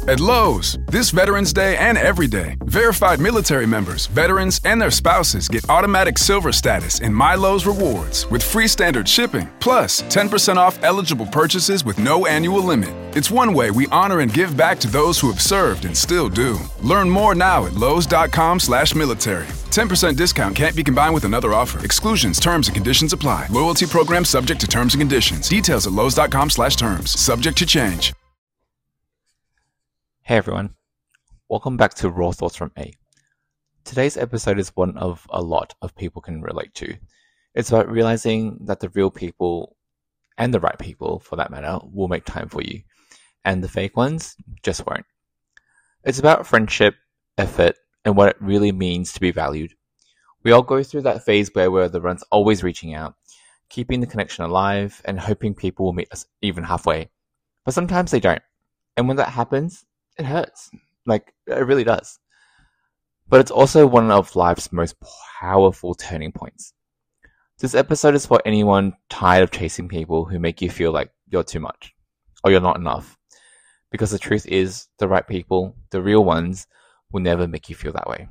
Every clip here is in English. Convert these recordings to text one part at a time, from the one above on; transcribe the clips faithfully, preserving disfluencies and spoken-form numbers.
At Lowe's, this Veterans Day and every day, verified military members, veterans, and their spouses get automatic silver status in My Lowe's Rewards with free standard shipping, plus ten percent off eligible purchases with no annual limit. It's one way we honor and give back to those who have served and still do. Learn more now at lowes.com slash military. ten percent discount can't be combined with another offer. Exclusions, terms, and conditions apply. Loyalty program subject to terms and conditions. Details at lowes.com slash terms. Subject to change. Hey everyone, welcome back to Raw Thoughts from A. Today's episode is one of a lot of people can relate to. It's about realizing that the real people, and the right people for that matter, will make time for you, and the fake ones just won't. It's about friendship, effort, and what it really means to be valued. We all go through that phase where we're the ones always reaching out, keeping the connection alive, and hoping people will meet us even halfway. But sometimes they don't. And when that happens, it hurts. Like, it really does. But it's also one of life's most powerful turning points. This episode is for anyone tired of chasing people who make you feel like you're too much, or you're not enough. Because the truth is, the right people, the real ones, will never make you feel that way.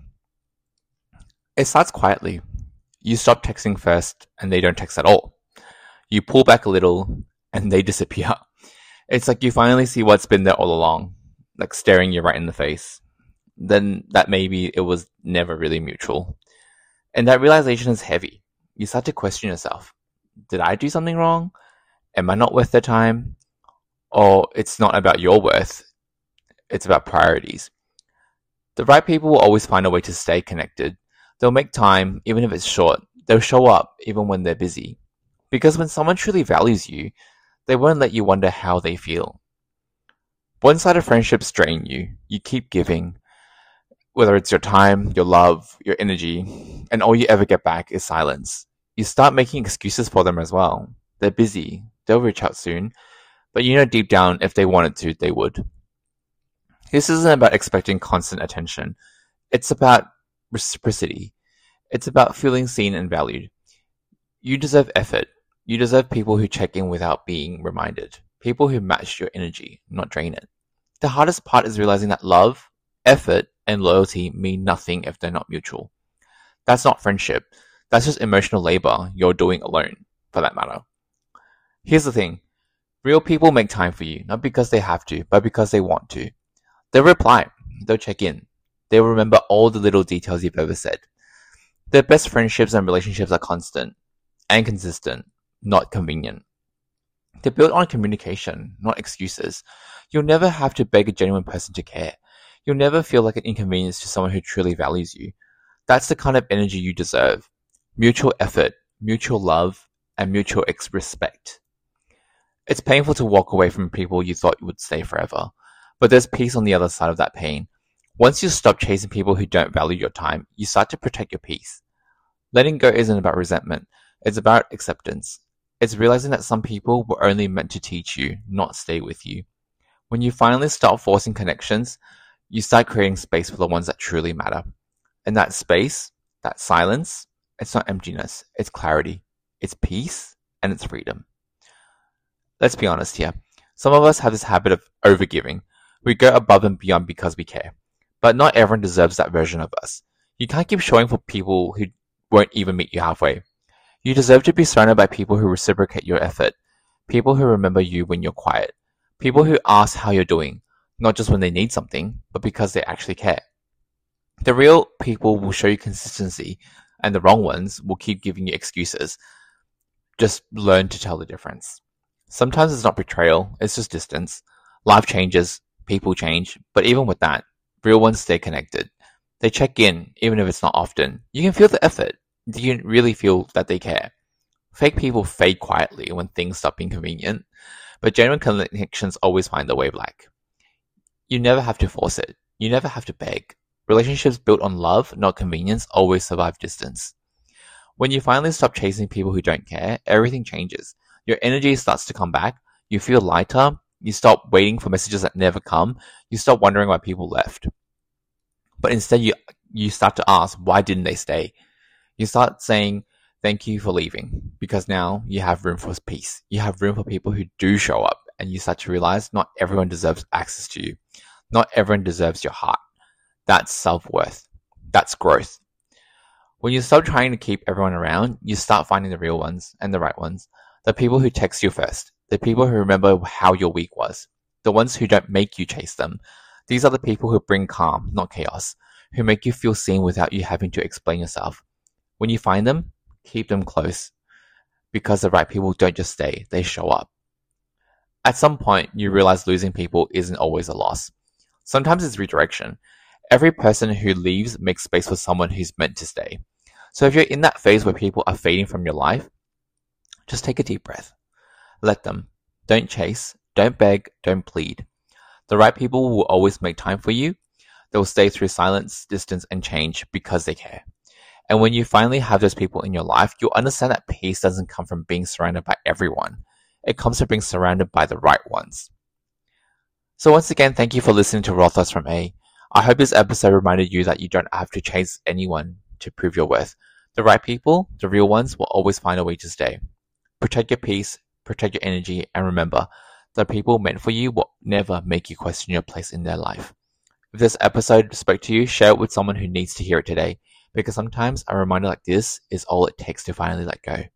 It starts quietly. You stop texting first, and they don't text at all. You pull back a little, and they disappear. It's like you finally see what's been there all along, like staring you right in the face. Then that maybe it was never really mutual. And that realization is heavy. You start to question yourself. Did I do something wrong? Am I not worth their time? Or it's not about your worth. It's about priorities. The right people will always find a way to stay connected. They'll make time, even if it's short. They'll show up, even when they're busy. Because when someone truly values you, they won't let you wonder how they feel. One-sided friendships drain you. You keep giving, whether it's your time, your love, your energy, and all you ever get back is silence. You start making excuses for them as well. They're busy. They'll reach out soon. But you know deep down, if they wanted to, they would. This isn't about expecting constant attention. It's about reciprocity. It's about feeling seen and valued. You deserve effort. You deserve people who check in without being reminded. People who match your energy, not drain it. The hardest part is realizing that love, effort, and loyalty mean nothing if they're not mutual. That's not friendship. That's just emotional labor you're doing alone, for that matter. Here's the thing. Real people make time for you, not because they have to, but because they want to. They'll reply. They'll check in. They'll remember all the little details you've ever said. Their best friendships and relationships are constant and consistent, not convenient. They're built on communication, not excuses. You'll never have to beg a genuine person to care. You'll never feel like an inconvenience to someone who truly values you. That's the kind of energy you deserve. Mutual effort, mutual love, and mutual ex- respect. It's painful to walk away from people you thought would stay forever, but there's peace on the other side of that pain. Once you stop chasing people who don't value your time, you start to protect your peace. Letting go isn't about resentment. It's about acceptance. It's realizing that some people were only meant to teach you, not stay with you. When you finally stop forcing connections, you start creating space for the ones that truly matter. And that space, that silence, it's not emptiness, it's clarity, it's peace, and it's freedom. Let's be honest here. Some of us have this habit of overgiving. We go above and beyond because we care. But not everyone deserves that version of us. You can't keep showing for people who won't even meet you halfway. You deserve to be surrounded by people who reciprocate your effort, people who remember you when you're quiet, people who ask how you're doing, not just when they need something, but because they actually care. The real people will show you consistency, and the wrong ones will keep giving you excuses. Just learn to tell the difference. Sometimes it's not betrayal, it's just distance. Life changes, people change, but even with that, real ones stay connected. They check in, even if it's not often. You can feel the effort. You can really feel that they care. Fake people fade quietly when things stop being convenient, but genuine connections always find their way back. You never have to force it. You never have to beg. Relationships built on love, not convenience, always survive distance. When you finally stop chasing people who don't care, everything changes. Your energy starts to come back. You feel lighter. You stop waiting for messages that never come. You stop wondering why people left. But instead, you you start to ask, why didn't they stay? You start saying, thank you for leaving, because now you have room for peace. You have room for people who do show up, and you start to realize not everyone deserves access to you. Not everyone deserves your heart. That's self-worth. That's growth. When you stop trying to keep everyone around, you start finding the real ones and the right ones. The people who text you first. The people who remember how your week was. The ones who don't make you chase them. These are the people who bring calm, not chaos. Who make you feel seen without you having to explain yourself. When you find them, keep them close. Because the right people don't just stay, they show up. At some point, you realize losing people isn't always a loss. Sometimes it's redirection. Every person who leaves makes space for someone who's meant to stay. So if you're in that phase where people are fading from your life, just take a deep breath. Let them. Don't chase. Don't beg. Don't plead. The right people will always make time for you. They will stay through silence, distance, and change because they care. And when you finally have those people in your life, you'll understand that peace doesn't come from being surrounded by everyone. It comes from being surrounded by the right ones. So once again, thank you for listening to Raw Thoughts from A. I hope this episode reminded you that you don't have to chase anyone to prove your worth. The right people, the real ones, will always find a way to stay. Protect your peace, protect your energy, and remember, the people meant for you will never make you question your place in their life. If this episode spoke to you, share it with someone who needs to hear it today, because sometimes a reminder like this is all it takes to finally let go.